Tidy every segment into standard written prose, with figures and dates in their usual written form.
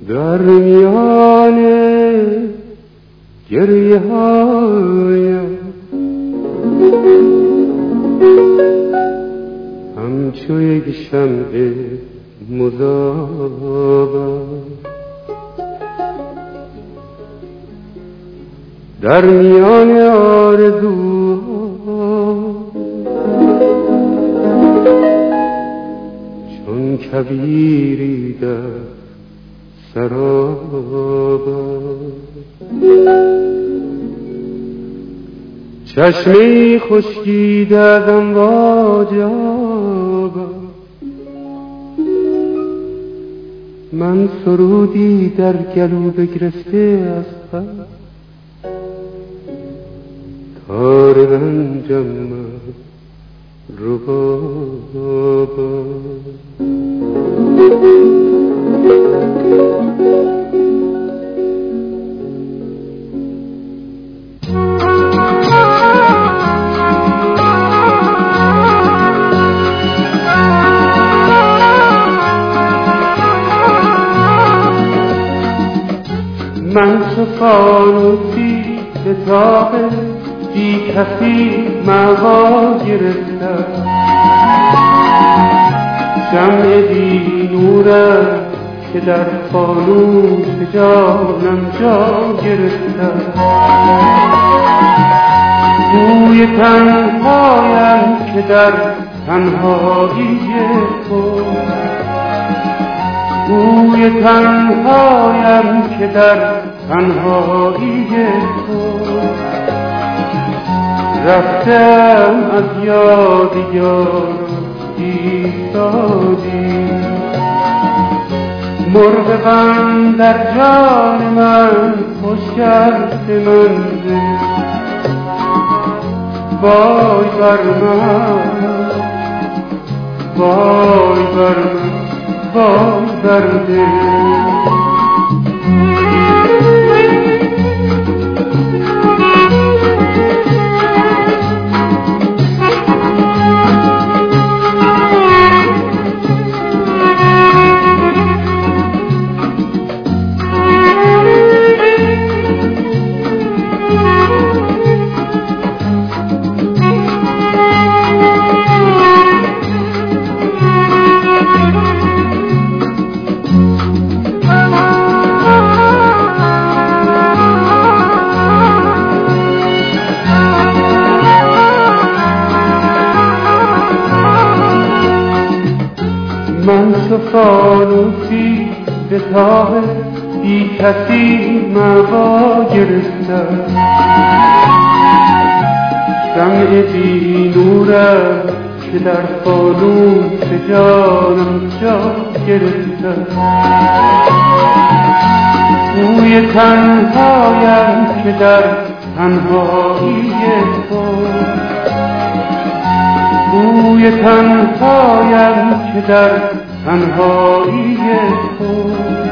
در میان گریه هایم همچو یک شمع مذابم در میان آرزوها چون کبیری در سرابم چشمی خشکیده از امواج آبم من سرودی در گلو بگرفته از غم تار رنجم ربابم من چو فانوسی به طاق بی کسی مغا گرفتم شمع بی نورم که در فانوس جانم جا گرفتم بوی تنهایم که در تنهایی خود بوی تنهایم که در تنهایی خود رفتم از یاد یار ایستادی مرغ غم در جان من خوش کرده منزل وای بر من وای بر من وای بر دل من چو فانوسی به طاق بی کسی مغا گرفتم شمع بی نورم که در فانوس جانم جا گرفتم بوی تنهایم که در تنهایی خود بوی تنهایم که در تنهایی خود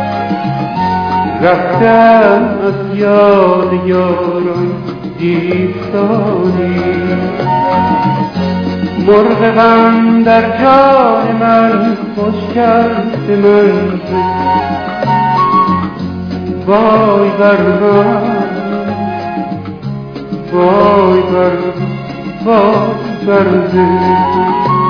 رفتم از یاد یاران ایستادی مرغ غم در جان من خوش کرده منزل وای بر من وای بر من وای بر دل